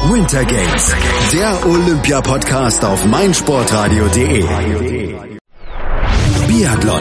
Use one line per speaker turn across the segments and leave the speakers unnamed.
Winter Games, der Olympia-Podcast auf meinsportradio.de. Biathlon.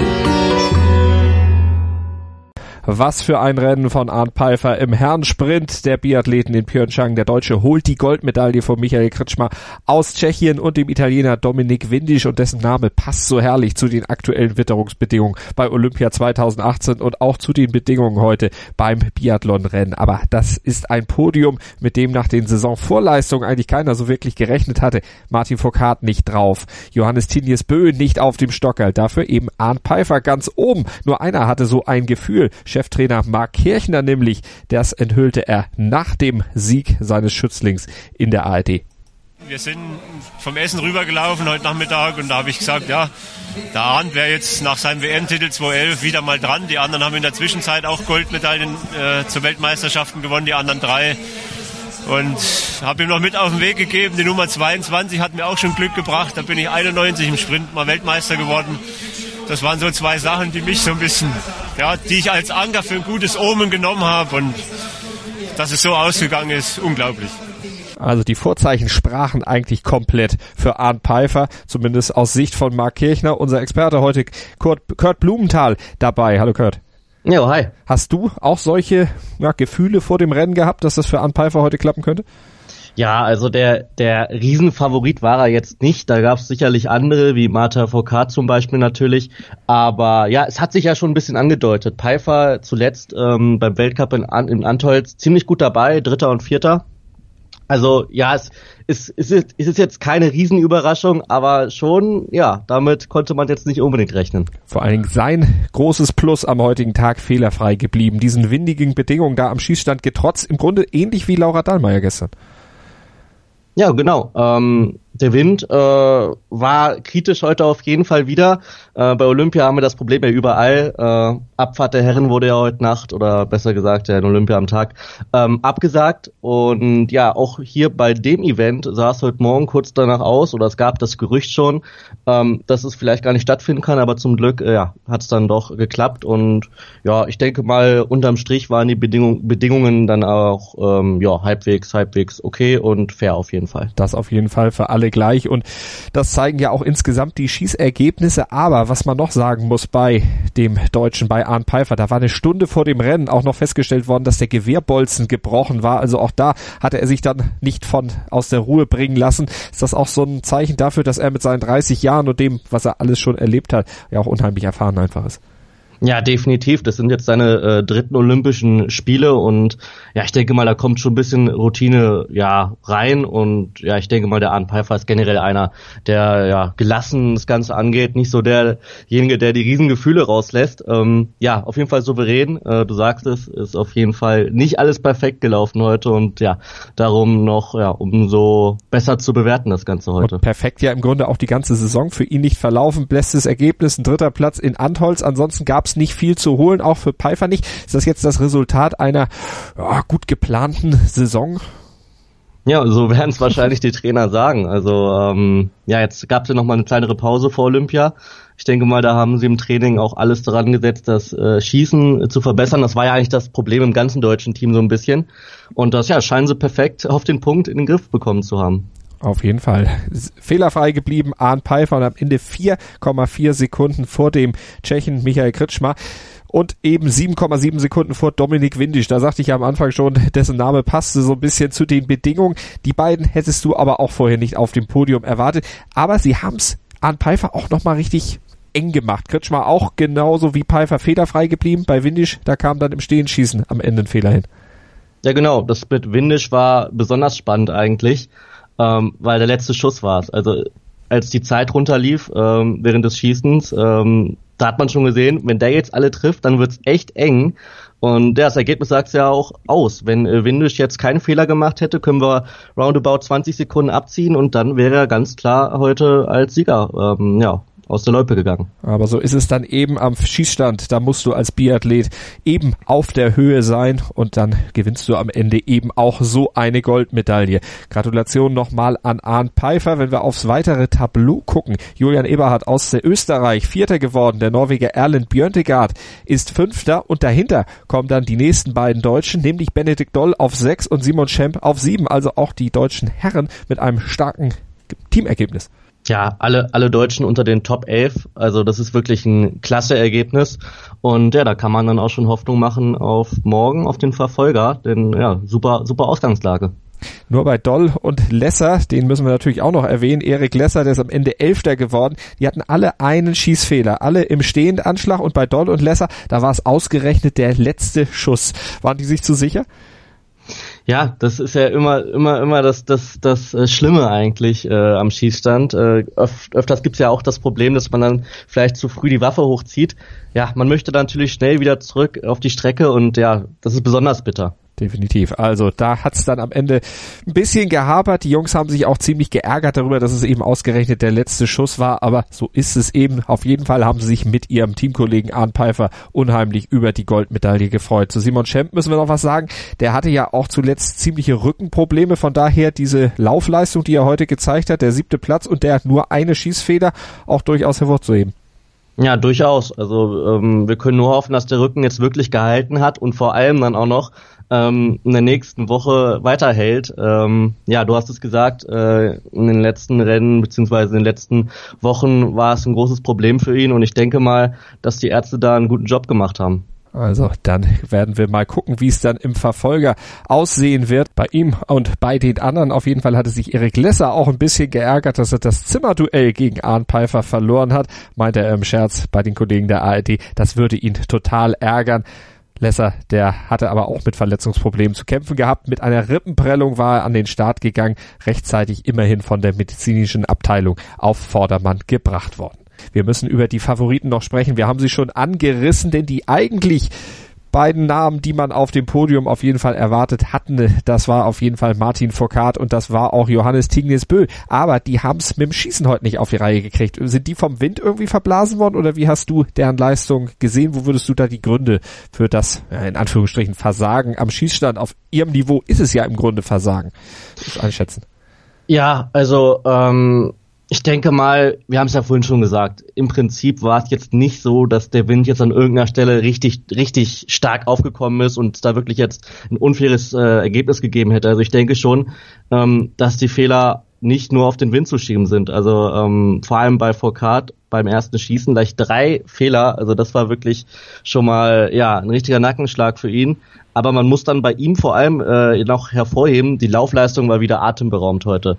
Was für ein Rennen von Arnd Peiffer im Herrensprint der Biathleten in Pyeongchang. Der Deutsche holt die Goldmedaille von Michael Kretschmer aus Tschechien und dem Italiener Dominik Windisch, und dessen Name passt so herrlich zu den aktuellen Witterungsbedingungen bei Olympia 2018 und auch zu den Bedingungen heute beim Biathlonrennen. Aber das ist ein Podium, mit dem nach den Saisonvorleistungen eigentlich keiner so wirklich gerechnet hatte. Martin Fourcade nicht drauf, Johannes Tinjes Bö nicht auf dem Stockerl, dafür eben Arnd Peiffer ganz oben. Nur einer hatte so ein Gefühl, Cheftrainer Marc Kirchner nämlich, das enthüllte er nach dem Sieg seines Schützlings in der ARD.
Wir sind vom Essen rübergelaufen heute Nachmittag und da habe ich gesagt, ja, der Arnd wäre jetzt nach seinem WM-Titel 2011 wieder mal dran. Die anderen haben in der Zwischenzeit auch Goldmedaillen zur Weltmeisterschaften gewonnen, die anderen 3. Und habe ihm noch mit auf den Weg gegeben, die Nummer 22 hat mir auch schon Glück gebracht. Da bin ich 91 im Sprint mal Weltmeister geworden. Das waren so 2 Sachen, die mich so ein bisschen, ja, die ich als Anker für ein gutes Omen genommen habe, und dass es so ausgegangen ist, unglaublich.
Also die Vorzeichen sprachen eigentlich komplett für Arnd Peiffer, zumindest aus Sicht von Marc Kirchner. Unser Experte heute, Kurt Blumenthal, dabei. Hallo Kurt.
Ja, hi.
Hast du auch solche Gefühle vor dem Rennen gehabt, dass das für Arnd Peiffer heute klappen könnte?
Ja, also der Riesenfavorit war er jetzt nicht. Da gab es sicherlich andere, wie Martin Fourcade zum Beispiel natürlich. Aber ja, es hat sich ja schon ein bisschen angedeutet. Peiffer zuletzt beim Weltcup in Antholz ziemlich gut dabei, 3. und 4. Also ja, es ist jetzt keine Riesenüberraschung, aber schon, ja, damit konnte man jetzt nicht unbedingt rechnen.
Vor allen Dingen sein großes Plus am heutigen Tag, fehlerfrei geblieben. Diesen windigen Bedingungen da am Schießstand getrotzt, im Grunde ähnlich wie Laura Dahlmeier gestern.
Ja, genau. Der Wind war kritisch heute auf jeden Fall wieder. Bei Olympia haben wir das Problem ja überall. Abfahrt der Herren wurde ja heute Nacht, oder besser gesagt der Olympia am Tag, abgesagt. Und ja, auch hier bei dem Event sah es heute Morgen kurz danach aus, oder es gab das Gerücht schon, dass es vielleicht gar nicht stattfinden kann, aber zum Glück hat es dann doch geklappt. Und ja, ich denke mal, unterm Strich waren die Bedingungen dann auch halbwegs okay und fair auf jeden Fall.
Das auf jeden Fall für alle gleich, und das zeigen ja auch insgesamt die Schießergebnisse. Aber was man noch sagen muss bei dem Deutschen, bei Arnd Peiffer, da war eine Stunde vor dem Rennen auch noch festgestellt worden, dass der Gewehrbolzen gebrochen war. Also auch da hatte er sich dann nicht aus der Ruhe bringen lassen. Ist das auch so ein Zeichen dafür, dass er mit seinen 30 Jahren und dem, was er alles schon erlebt hat, ja auch unheimlich erfahren einfach ist?
Ja, definitiv. Das sind jetzt seine 3. Olympischen Spiele, und ja, ich denke mal, da kommt schon ein bisschen Routine rein, und ja, ich denke mal, der Arnd Peiffer ist generell einer, der gelassen das Ganze angeht, nicht so derjenige, der die Riesengefühle rauslässt. Auf jeden Fall souverän. Du sagst es, ist auf jeden Fall nicht alles perfekt gelaufen heute, und ja, darum noch umso besser zu bewerten das Ganze heute.
Und perfekt ja im Grunde auch die ganze Saison für ihn nicht verlaufen. Bestes Ergebnis, ein 3. Platz in Antholz. Ansonsten gab es nicht viel zu holen, auch für Peiffer nicht. Ist das jetzt das Resultat einer gut geplanten Saison?
Ja, so werden es wahrscheinlich die Trainer sagen. Also jetzt gab es ja noch mal eine kleinere Pause vor Olympia. Ich denke mal, da haben sie im Training auch alles daran gesetzt, das Schießen zu verbessern. Das war ja eigentlich das Problem im ganzen deutschen Team so ein bisschen. Und das scheinen sie perfekt auf den Punkt in den Griff bekommen zu haben.
Auf jeden Fall. Fehlerfrei geblieben, Arnd Peiffer, und am Ende 4,4 Sekunden vor dem Tschechen Michael Kretschmer und eben 7,7 Sekunden vor Dominik Windisch. Da sagte ich ja am Anfang schon, dessen Name passte so ein bisschen zu den Bedingungen. Die beiden hättest du aber auch vorher nicht auf dem Podium erwartet. Aber sie haben's, Arnd Peiffer, auch nochmal richtig eng gemacht. Kretschmer auch genauso wie Peiffer fehlerfrei geblieben. Bei Windisch, da kam dann im Stehenschießen am Ende ein Fehler hin.
Ja genau, das mit Windisch war besonders spannend eigentlich. Weil der letzte Schuss war es. Also als die Zeit runterlief während des Schießens, da hat man schon gesehen, wenn der jetzt alle trifft, dann wird's echt eng. Und das Ergebnis sagt es ja auch aus. Wenn Windisch jetzt keinen Fehler gemacht hätte, können wir roundabout 20 Sekunden abziehen, und dann wäre er ganz klar heute als Sieger aus der Loipe gegangen.
Aber so ist es dann eben am Schießstand. Da musst du als Biathlet eben auf der Höhe sein und dann gewinnst du am Ende eben auch so eine Goldmedaille. Gratulation nochmal an Arnd Peifer. Wenn wir aufs weitere Tableau gucken, Julian Eberhardt aus Österreich, Vierter geworden. Der Norweger Erlend Bjørntegard ist Fünfter und dahinter kommen dann die nächsten beiden Deutschen, nämlich Benedikt Doll auf 6 und Simon Schempp auf 7. Also auch die deutschen Herren mit einem starken Teamergebnis.
Ja, alle Deutschen unter den Top 11, also das ist wirklich ein klasse Ergebnis und ja, da kann man dann auch schon Hoffnung machen auf morgen, auf den Verfolger, denn ja, super Ausgangslage.
Nur bei Doll und Lesser, den müssen wir natürlich auch noch erwähnen, Erik Lesser, der ist am Ende 11. geworden, die hatten alle einen Schießfehler, alle im Stehendanschlag und bei Doll und Lesser, da war es ausgerechnet der letzte Schuss. Waren die sich zu sicher?
Ja, das ist ja immer das Schlimme eigentlich am Schießstand. Öfters gibt's ja auch das Problem, dass man dann vielleicht zu früh die Waffe hochzieht. Ja, man möchte dann natürlich schnell wieder zurück auf die Strecke und ja, das ist besonders bitter.
Definitiv. Also da hat's dann am Ende ein bisschen gehapert. Die Jungs haben sich auch ziemlich geärgert darüber, dass es eben ausgerechnet der letzte Schuss war. Aber so ist es eben. Auf jeden Fall haben sie sich mit ihrem Teamkollegen Arnd Peifer unheimlich über die Goldmedaille gefreut. Zu Simon Schempp müssen wir noch was sagen. Der hatte ja auch zuletzt ziemliche Rückenprobleme. Von daher diese Laufleistung, die er heute gezeigt hat, der 7. Platz und der nur eine Schießfeder, auch durchaus hervorzuheben.
Ja, durchaus. Also wir können nur hoffen, dass der Rücken jetzt wirklich gehalten hat und vor allem dann auch noch in der nächsten Woche weiterhält. Ja, du hast es gesagt, in den letzten Rennen beziehungsweise in den letzten Wochen war es ein großes Problem für ihn und ich denke mal, dass die Ärzte da einen guten Job gemacht haben.
Also dann werden wir mal gucken, wie es dann im Verfolger aussehen wird. Bei ihm und bei den anderen. Auf jeden Fall hatte sich Erik Lesser auch ein bisschen geärgert, dass er das Zimmerduell gegen Arnd Peifer verloren hat. Meinte er im Scherz bei den Kollegen der ARD, das würde ihn total ärgern. Lesser, der hatte aber auch mit Verletzungsproblemen zu kämpfen gehabt. Mit einer Rippenprellung war er an den Start gegangen, rechtzeitig immerhin von der medizinischen Abteilung auf Vordermann gebracht worden. Wir müssen über die Favoriten noch sprechen. Wir haben sie schon angerissen, denn die eigentlich beiden Namen, die man auf dem Podium auf jeden Fall erwartet hatten, das war auf jeden Fall Martin Fourcade und das war auch Johannes Tingnes Bö. Aber die haben es mit dem Schießen heute nicht auf die Reihe gekriegt. Sind die vom Wind irgendwie verblasen worden oder wie hast du deren Leistung gesehen? Wo würdest du da die Gründe für das, in Anführungsstrichen, Versagen am Schießstand auf ihrem Niveau ist es ja im Grunde Versagen, das einschätzen?
Ja, also ich denke mal, wir haben es ja vorhin schon gesagt, im Prinzip war es jetzt nicht so, dass der Wind jetzt an irgendeiner Stelle richtig stark aufgekommen ist und da wirklich jetzt ein unfaires Ergebnis gegeben hätte. Also ich denke schon, dass die Fehler nicht nur auf den Wind zu schieben sind. Also vor allem bei Fourcade beim ersten Schießen gleich 3 Fehler. Also das war wirklich schon mal ja ein richtiger Nackenschlag für ihn. Aber man muss dann bei ihm vor allem noch hervorheben, die Laufleistung war wieder atemberaubend heute.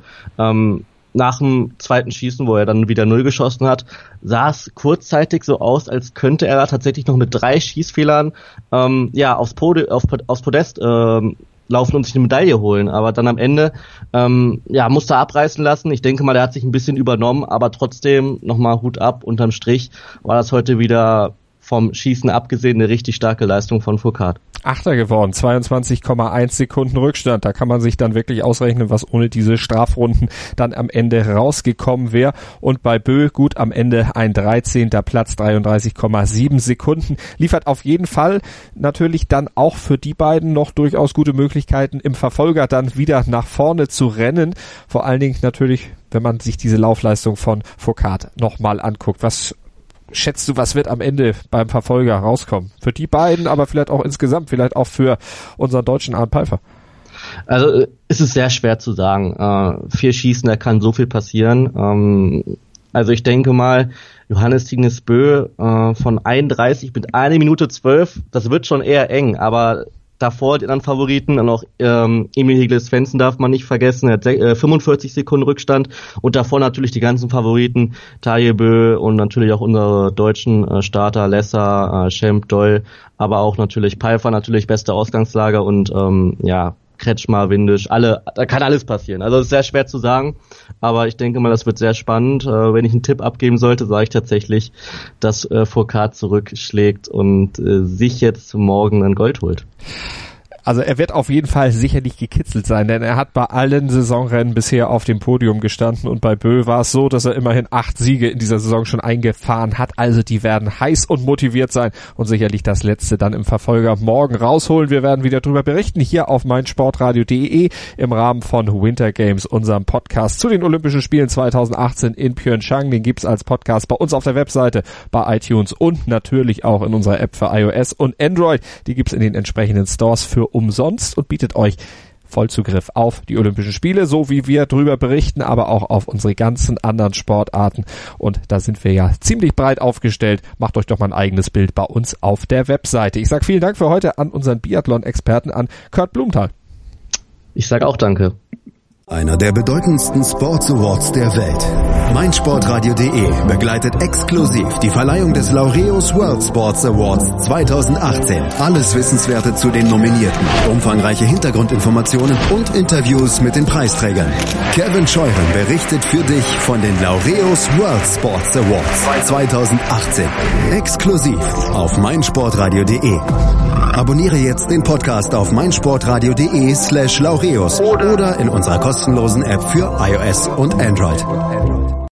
Nach dem zweiten Schießen, wo er dann wieder 0 geschossen hat, sah es kurzzeitig so aus, als könnte er da tatsächlich noch mit 3 Schießfehlern aufs Podest laufen und sich eine Medaille holen. Aber dann am Ende musste er abreißen lassen. Ich denke mal, er hat sich ein bisschen übernommen, aber trotzdem nochmal Hut ab. Unterm Strich war das heute wieder vom Schießen abgesehen eine richtig starke Leistung von Fourcade.
8. geworden, 22,1 Sekunden Rückstand. Da kann man sich dann wirklich ausrechnen, was ohne diese Strafrunden dann am Ende rausgekommen wäre. Und bei Bö, gut, am Ende ein 13. Platz, 33,7 Sekunden. Liefert auf jeden Fall natürlich dann auch für die beiden noch durchaus gute Möglichkeiten, im Verfolger dann wieder nach vorne zu rennen. Vor allen Dingen natürlich, wenn man sich diese Laufleistung von Fourcade nochmal anguckt. Was schätzt du, was wird am Ende beim Verfolger rauskommen? Für die beiden, aber vielleicht auch insgesamt, vielleicht auch für unseren deutschen Arnd Peifer.
Also es ist sehr schwer zu sagen. 4 Schießen, da kann so viel passieren. Also ich denke mal, Johannes Tingnes Bö von 31 mit 1 Minute 12, das wird schon eher eng, aber davor die anderen Favoriten, dann auch Emil Hegel-Svensson darf man nicht vergessen, er hat 45 Sekunden Rückstand und davor natürlich die ganzen Favoriten, Tarjei Bö und natürlich auch unsere deutschen Starter, Lesser, Schempp, Doll, aber auch natürlich Peifer, natürlich beste Ausgangslage und Kretschmer, Windisch, da kann alles passieren. Also es ist sehr schwer zu sagen, aber ich denke mal, das wird sehr spannend. Wenn ich einen Tipp abgeben sollte, sage ich tatsächlich, dass Fourcade zurückschlägt und sich jetzt morgen ein Gold holt.
Also er wird auf jeden Fall sicherlich gekitzelt sein, denn er hat bei allen Saisonrennen bisher auf dem Podium gestanden und bei Bö war es so, dass er immerhin 8 Siege in dieser Saison schon eingefahren hat. Also die werden heiß und motiviert sein und sicherlich das letzte dann im Verfolger morgen rausholen. Wir werden wieder drüber berichten hier auf meinsportradio.de im Rahmen von Winter Games, unserem Podcast zu den Olympischen Spielen 2018 in Pyeongchang. Den gibt's als Podcast bei uns auf der Webseite, bei iTunes und natürlich auch in unserer App für iOS und Android. Die gibt's in den entsprechenden Stores für umsonst und bietet euch Vollzugriff auf die Olympischen Spiele, so wie wir drüber berichten, aber auch auf unsere ganzen anderen Sportarten. Und da sind wir ja ziemlich breit aufgestellt. Macht euch doch mal ein eigenes Bild bei uns auf der Webseite. Ich sage vielen Dank für heute an unseren Biathlon-Experten, an Kurt Blumenthal.
Ich sage auch danke.
Einer der bedeutendsten Sports Awards der Welt. meinsportradio.de begleitet exklusiv die Verleihung des Laureus World Sports Awards 2018. Alles Wissenswerte zu den Nominierten, umfangreiche Hintergrundinformationen und Interviews mit den Preisträgern. Kevin Scheuren berichtet für dich von den Laureus World Sports Awards 2018. Exklusiv auf meinsportradio.de. Abonniere jetzt den Podcast auf meinsportradio.de/Laureus oder in unserer kostenlosen App für iOS und Android.